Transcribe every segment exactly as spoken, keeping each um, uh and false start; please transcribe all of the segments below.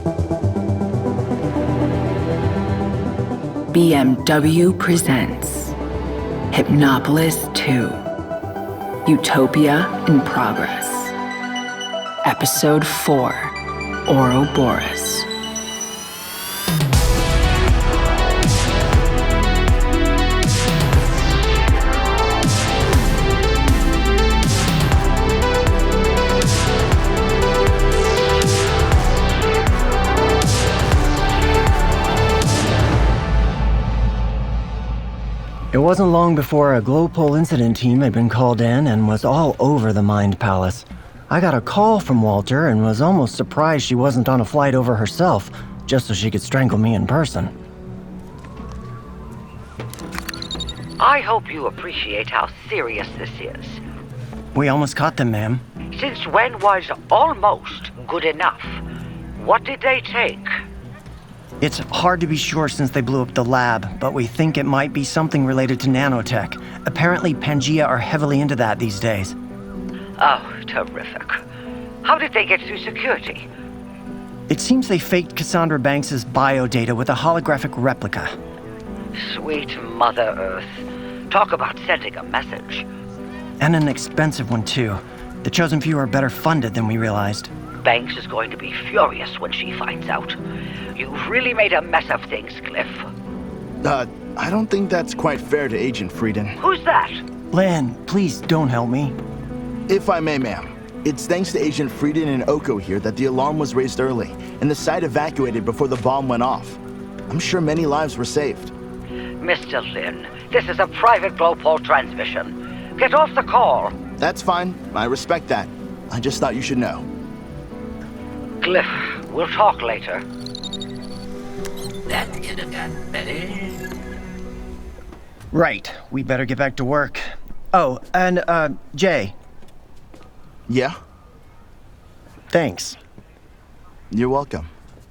B M W presents Hypnopolis two, Utopia in Progress. Episode four, Ouroboros. It wasn't long before a Glowpole incident team had been called in and was all over the Mind Palace. I got a call from Walter and was almost surprised she wasn't on a flight over herself, just so she could strangle me in person. I hope you appreciate how serious this is. We almost caught them, ma'am. Since when was almost good enough? What did they take? It's hard to be sure since they blew up the lab, but we think it might be something related to nanotech. Apparently, Pangea are heavily into that these days. Oh, terrific. How did they get through security? It seems they faked Cassandra Banks' biodata with a holographic replica. Sweet Mother Earth. Talk about sending a message. And an expensive one, too. The Chosen Few are better funded than we realized. Banks is going to be furious when she finds out. You've really made a mess of things, Cliff. Uh, I don't think that's quite fair to Agent Frieden. Who's that? Lan, please don't help me. If I may, ma'am. It's thanks to Agent Frieden and Oko here that the alarm was raised early, and the site evacuated before the bomb went off. I'm sure many lives were saved. Mister Lin, this is a private Glowpole transmission. Get off the call. That's fine. I respect that. I just thought you should know. Cliff, we'll talk later. That could have gotten better. Right, we better get back to work. Oh, and, uh, Jay. Yeah? Thanks. You're welcome.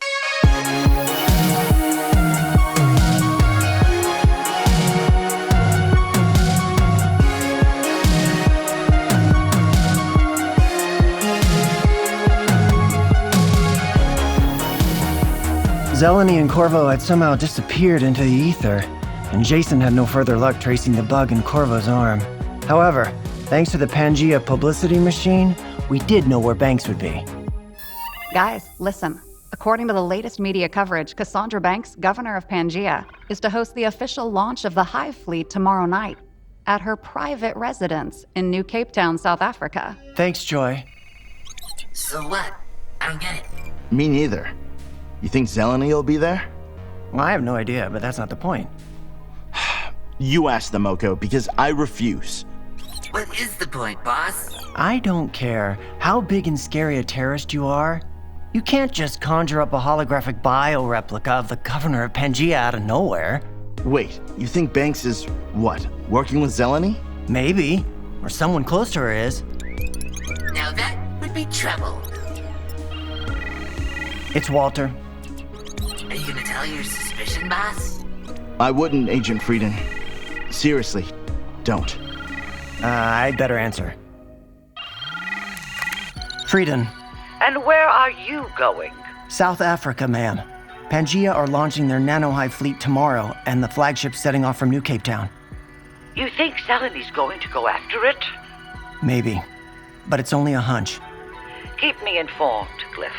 Zeleny and Corvo had somehow disappeared into the ether, and Jason had no further luck tracing the bug in Corvo's arm. However, thanks to the Pangea publicity machine, we did know where Banks would be. Guys, listen. According to the latest media coverage, Cassandra Banks, governor of Pangea, is to host the official launch of the Hive Fleet tomorrow night at her private residence in New Cape Town, South Africa. Thanks, Joy. So what? I don't get it. Me neither. You think Zeleny will be there? Well, I have no idea, but that's not the point. You ask them, Oko, because I refuse. What is the point, boss? I don't care how big and scary a terrorist you are. You can't just conjure up a holographic bio-replica of the governor of Pangea out of nowhere. Wait, you think Banks is, what, working with Zeleny? Maybe. Or someone close to her is. Now that would be trouble. It's Walter. Are you gonna tell your suspicion, boss? I wouldn't, Agent Frieden. Seriously, don't. Uh, I'd better answer. Frieden. And where are you going? South Africa, ma'am. Pangea are launching their nanohive fleet tomorrow, and the flagship's setting off from New Cape Town. You think Zeleny's going to go after it? Maybe. But it's only a hunch. Keep me informed, Cliff.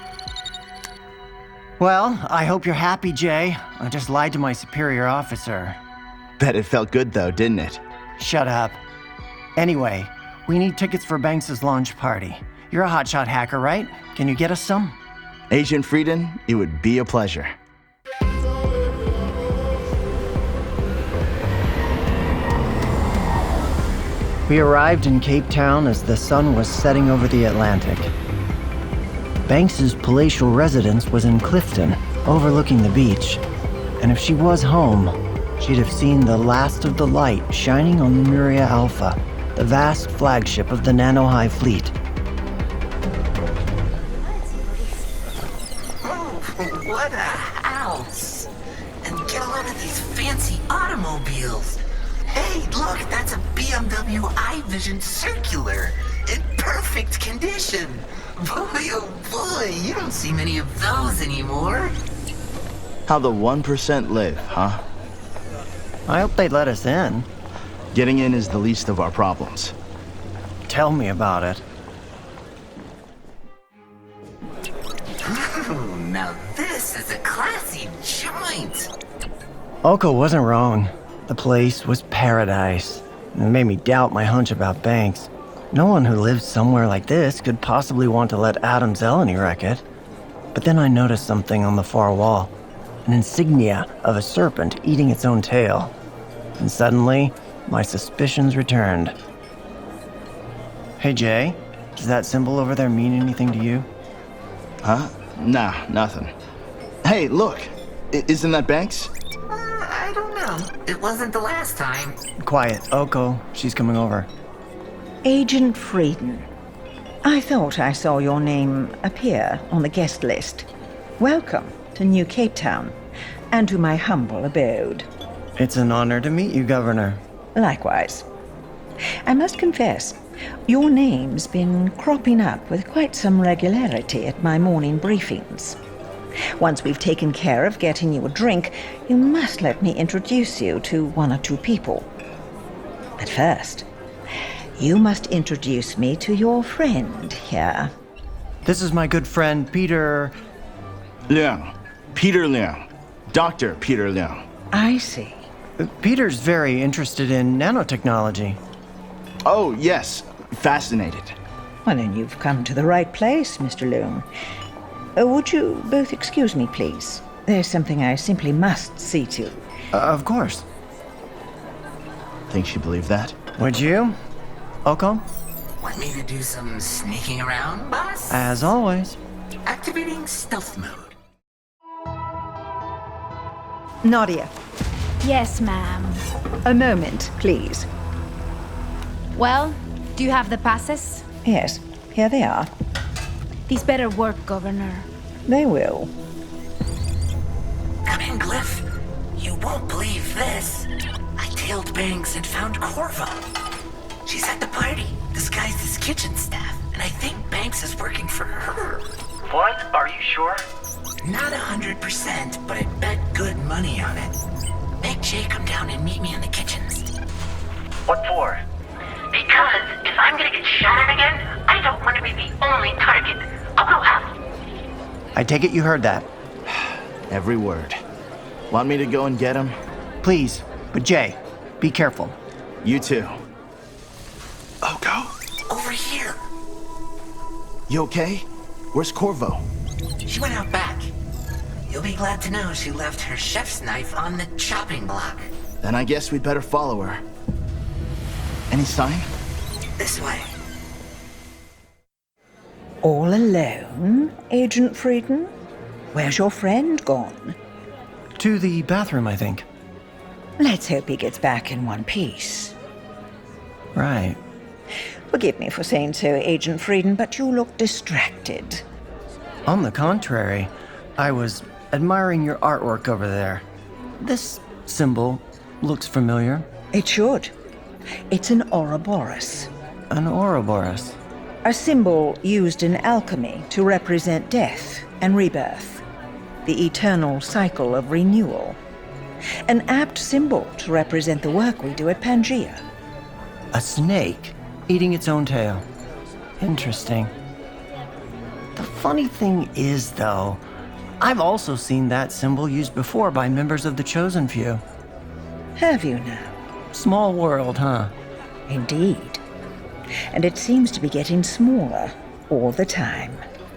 Well, I hope you're happy, Jay. I just lied to my superior officer. Bet it felt good, though, didn't it? Shut up. Anyway, we need tickets for Banks' launch party. You're a hotshot hacker, right? Can you get us some? Agent Frieden, it would be a pleasure. We arrived in Cape Town as the sun was setting over the Atlantic. Banks' palatial residence was in Clifton, overlooking the beach. And if she was home, she'd have seen the last of the light shining on the Muria Alpha, the vast flagship of the Nanohive fleet. Oh, what a house! And get a load of these fancy automobiles. Hey, look, that's a B M W iVision Circular in perfect condition. Boy, oh boy, you don't see many of those anymore. How the one percent live, huh? I hope they'd let us in. Getting in is the least of our problems. Tell me about it. Ooh, now this is a classy joint. Oko wasn't wrong. The place was paradise. It made me doubt my hunch about Banks. No one who lives somewhere like this could possibly want to let Adam Zeleny wreck it. But then I noticed something on the far wall. An insignia of a serpent eating its own tail. And suddenly, my suspicions returned. Hey Jay, does that symbol over there mean anything to you? Huh? Nah, nothing. Hey, look! I- isn't that Banks? Uh, I don't know. It wasn't the last time. Quiet, Oko, she's coming over. Agent Frieden. I thought I saw your name appear on the guest list. Welcome to New Cape Town, and to my humble abode. It's an honor to meet you, Governor. Likewise. I must confess, your name's been cropping up with quite some regularity at my morning briefings. Once we've taken care of getting you a drink, you must let me introduce you to one or two people. But first, you must introduce me to your friend here. This is my good friend, Peter... Leung. Peter Leung. Doctor Peter Leung. I see. Peter's very interested in nanotechnology. Oh, yes. Fascinated. Well, then you've come to the right place, Mister Leung. Uh, would you both excuse me, please? There's something I simply must see to. Uh, of course. Think she believed that? Would you? Oko? Want me to do some sneaking around, boss? As always. Activating stealth mode. Nadia, Yes, ma'am. a moment, please. Well, do you have the passes? Yes, here they are. These better work, Governor. They will. Come in, Glyph. You won't believe this. I tailed Banks and found Corvo. She's at the party, disguised as kitchen staff, and I think Banks is working for her. What? Are you sure? Not a hundred percent, but I'd bet good money on it. Make Jay come down and meet me in the kitchens. What for? Because if I'm gonna get shot at again, I don't want to be the only target. I'll go out. I take it you heard that. Every word. Want me to go and get him? Please, but Jay, be careful. You too. Oh, go. Over here. You okay? Where's Corvo? She went out back. You'll be glad to know she left her chef's knife on the chopping block. Then I guess we'd better follow her. Any sign? This way. All alone, Agent Frieden? Where's your friend gone? To the bathroom, I think. Let's hope he gets back in one piece. Right. Forgive me for saying so, Agent Frieden, but you look distracted. On the contrary, I was admiring your artwork over there. This symbol looks familiar. It should. It's an Ouroboros. An Ouroboros. A symbol used in alchemy to represent death and rebirth, the eternal cycle of renewal. An apt symbol to represent the work we do at Pangea. A snake eating its own tail. Interesting. The funny thing is, though, I've also seen that symbol used before by members of the Chosen Few. Have you now? Small world, huh? Indeed. And it seems to be getting smaller all the time.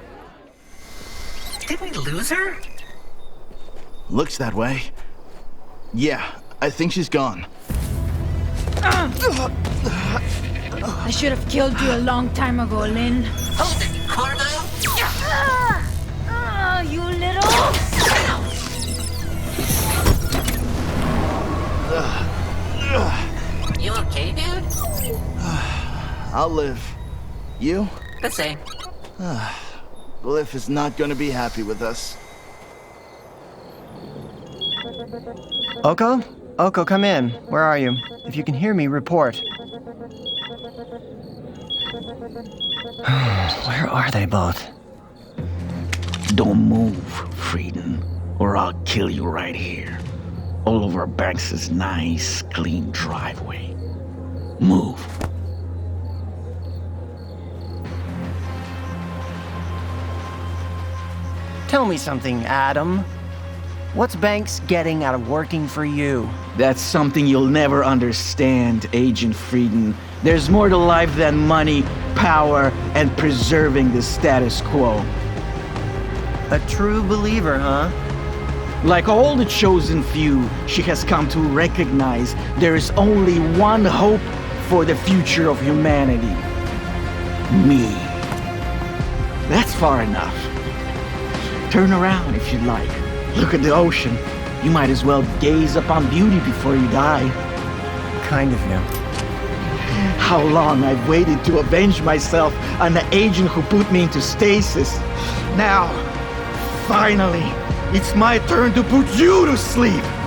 Did we lose her? Looks that way. Yeah, I think she's gone. I should have killed you a long time ago, Lynn. Hold it, Corvo! Ah! Ah, you little... You okay, dude? I'll live. You? The same. Glyph is not gonna be happy with us. Oko? Oko, come in. Where are you? If you can hear me, report. Where are they both? Don't move, Frieden, or I'll kill you right here. All over Banks's nice, clean driveway. Move. Tell me something, Adam. What's Banks getting out of working for you? That's something you'll never understand, Agent Frieden. There's more to life than money, power, and preserving the status quo. A true believer, huh? Like all the chosen few, she has come to recognize there is only one hope for the future of humanity. Me. That's far enough. Turn around if you'd like. Look at the ocean. You might as well gaze upon beauty before you die. Kind of you. How long I've waited to avenge myself on the agent who put me into stasis. Now, finally, it's my turn to put you to sleep.